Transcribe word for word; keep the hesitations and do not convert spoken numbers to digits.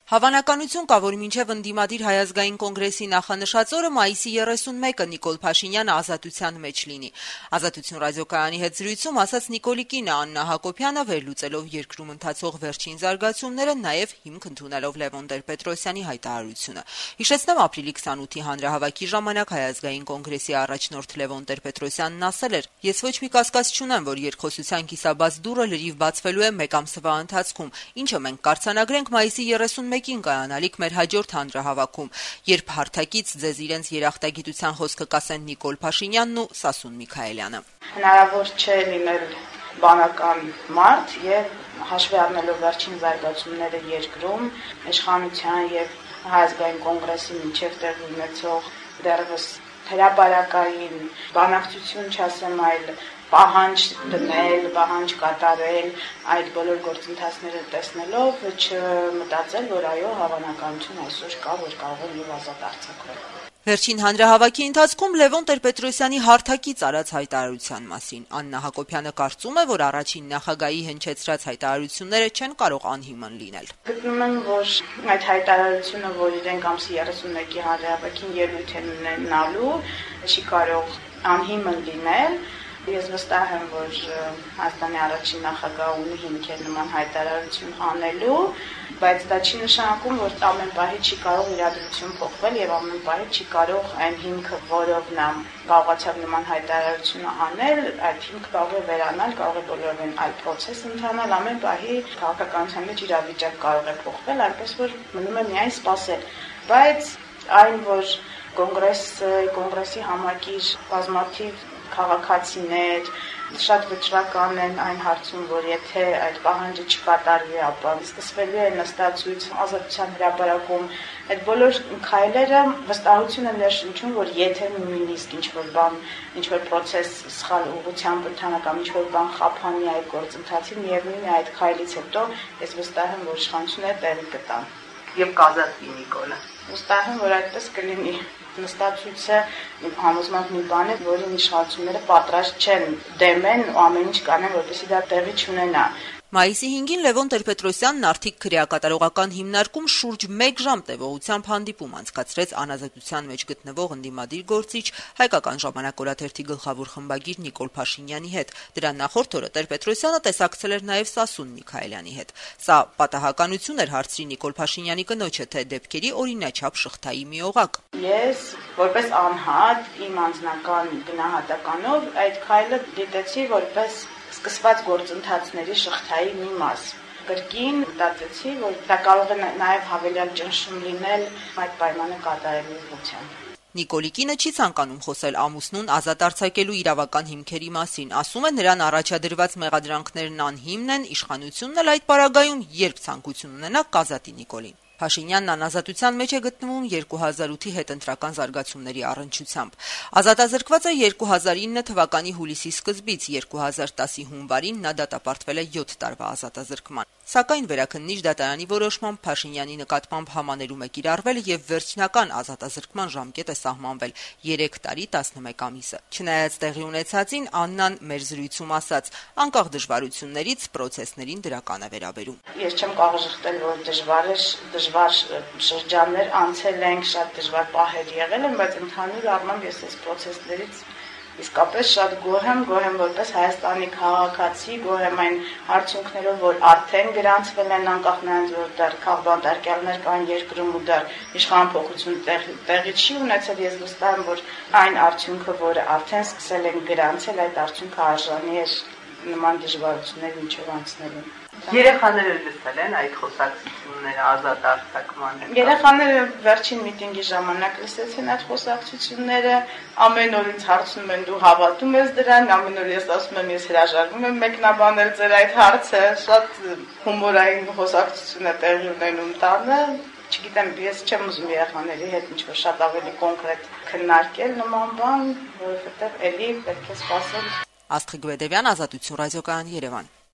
Հավանականություն կա, որ մինչև ընդդիմադիր Հայազգային կոնգրեսի նախանշած օրը մայիսի երեսունմեկը Նիկոլ Փաշինյանը ազատության մեջ լինի։ Ազատություն ռադիոկայանի հետ զրույցում ասաց Նիկոլի կինը Աննա Հակոբյանը, վերլուծելով երկրում ընթացող վերջին զարգացումները, նաև հիմք ընդունելով Լևոն Տեր-Պետրոսյանի հայտարարությունը։ Հիշեցնեմ, ապրիլի քսանութի հանրահավաքի ժամանակ Հայազգային կոնգրեսի առաջնորդ Լևոն Տեր-Պետրոսյանն ասել էր. «Ես ոչ մի կասկած չունեմ, որ երկխոսության կիսաբաց դուռը լրիվ բացվելու է մեկ ամսվա ընթացքում, ինչը մենք կարձանագրենք մայիսի երեսունմեկին կայանալիք մեր հաջորդ հանրահավաքում, երբ հարթակից ձեզ իրենց երախտագիտության խոսքը կասեն Նիկոլ Փաշինյանն ու Սասուն Միքայելյանը»։ Հնարավոր չէ լինել բանական մարդ եւ հաշվի առնելով վերջին զարգացումները երկրում, իշխանության եւ Հայազգային կոնգրեսի միջև տեղի ունեցող դեռևս հրապարակային բանակցություն, չասեմ այլ պահանջ դնել, պահանջ կատարել, այդ բոլոր գործընթացները տեսնելով չմտածել, որ այո, հավանականություն այսօր կա, որ կարող է եւ ազատ արձակվել։ Վերջին հանրահավաքի ընթացքում Լևոն Տեր-Պետրոսյանի հարթակից արած հայտարարության մասին Աննա Հակոբյանը կարծում է, որ առաջին նախագահի հնչեցրած հայտարարությունները չեն կարող անհիմն լինել։ Գտնում եմ, որ այդ հայտարարությունը, որ իրենք ամսի երեսունմեկի հանրահավաքին ելույթ են ունենալու, չի կարող անհիմն լինել։ Ես վստահ եմ, որ Հայաստանի առաջին նախագահը ունի հիմքեր նման հայտարարություն անելու, բայց դա չի նշանակում, որ ամեն պահի չի կարող իրադրություն փոխվել եւ ամեն պահի չի կարող այն հիմքը, որով նա կարողացավ նման հայտարարությունը անել, այդ հիմքը կարող է վերանալ, կարող է բոլորովին այլ process ընթանալ, ամեն պահի քաղաքականության մեջ իրավիճակ կարող է փոխվել, այնպես որ մնում է միայն սպասել։ Բայց այն, որ կոնգրեսը, կոնգրեսի համակիր բազմաթիվ քաղաքացիներ շատ վճռական են այն հարցում, որ եթե այդ պահանջը չկատարվի, ապա սկսվելու է նստածույց ազատության հրապարակում, այդ բոլոր քայլերը վստահություն են ներշնչում, որ եթե նույնիսկ ինչ-որ բան, ինչ-որ process սխալ ուղղությամբ ընթանա կամ ինչ-որ բան խափանի այդ գործընթացին, միևնույն է այդ քայլից հետո ես վստահ եմ, որ իշխանությունը տեղի կտա եւ կազատվի Նիկոլը։ Վստահ եմ, որ այդպես կլինի։ Նստածույցը համոզման մի բան է, որին իշխանությունները պատրաստ չեն դեմեն ու ամեն ինչ կանեն, որպեսզի դա տեղի չունենա։ Մայիսի հինգին Լևոն Տեր-Պետրոսյանն արդիք քրեակատարողական հիմնարկում շուրջ մեկ ժամ տևողությամբ հանդիպում անցկացրեց անազատության մեջ գտնվող ընդդիմադիր գործիչ Հայկական ժամանակ օրաթերթի գլխավոր խմբագիր Նիկոլ Փաշինյանի հետ։ Դրա նախորդ օրը Տեր-Պետրոսյանը տեսակցել էր նաև Սասուն Միքայելյանի հետ։ Սա պատահականություն էր, հարցրի Նիկոլ Փաշինյանի կնոջը, թե դեպքերի օրինաչափ շղթայի մի օղակ։ Ես որպես անհատ իմ անձնական գնահատականով այդ քայլը դիտեցի որպես սկսված գործընթացների շղթայի մի մաս։ Կրկին մտածեցի, որ դա կարող է նաև հավելյալ ճնշում լինել այդ պայմանը կատարելու ուղղությամբ։ Նիկոլի կինը չի ցանկանում խոսել ամուսնուն ազատ արձակելու իրավական հիմքերի մասին, ասում է նրան առաջադրված մեղադրանքներն անհիմն են, իշխանությունն էլ այդ պարագայում երբ ցանկություն ունենա կազատի Նիկոլին։ Փաշինյանն անազատության մեջ է գտնվում երկու հազար ութի հետընտրական զարգացումների առնչությամբ։ Ազատազրկված է երկու հազար ինը թվականի հուլիսի սկզբից, երկու հազար տասի հունվարին նա դատապարտվել է յոթ տարվա ազատազրկման։ Սակայն վերաքննիչ դատարանի որոշմամբ Փաշինյանի նկատմամբ համաներում է կիրառվել եւ վերջնական ազատազրկման ժամկետ է սահմանվել երեք տարի տասնմեկ ամիսը։ Չնայած տեղի ունեցածին, Աննան մեր զրույցում ասաց, անկախ դժվարություններից process-ներին դրական է վերաբերում։ Ես չեմ կարող շղթել, որ դժվար է, դժվար շրջաններ անցել ենք, շատ դժվար պահեր եղել են, բայց ընդհանուր առմամբ ես այս process-ներից իսկապես շատ գոհ եմ, գոհ եմ որպես Հայաստանի քաղաքացի, գոհ եմ այն արդյունքներով, որ արդեն գրանցվել են, անկախ նրանից, որ դեռ քաղբանտարկյալներ կան երկրում ու դեռ իշխանափոխություն տեղի չի ունեցել, ես վստահ եմ, որ այն արդյունքը, որը արդեն սկսել են գրանցել, այդ արդյունքը արժանի է նման դժվարություններ ինչով անցնելու։ Երեխաները լսել են այդ խոսակցությունները ազատ արձակման հետ։ Երեխաները վերջին միտինգի ժամանակ լսեցին այդ խոսակցությունները, ամեն օր ինձ հարցնում են դու հավատում ես դրան, ամեն օր ես ասում եմ ես հրաժարվում եմ մեկնաբանել ձեր այդ հարցը, շատ հումորային խոսակցություն է տեղի ունենում տանը։ Չգիտեմ, ես չեմ ուզում երեխաների հետ ինչ-որ շատ ավելի կոնկրետ քննարկել նման բան, որովհետև էլի պետք է սպասել։ Աստղիկ Բեդևյան, Ազատություն ռադիոկայան, Երևան։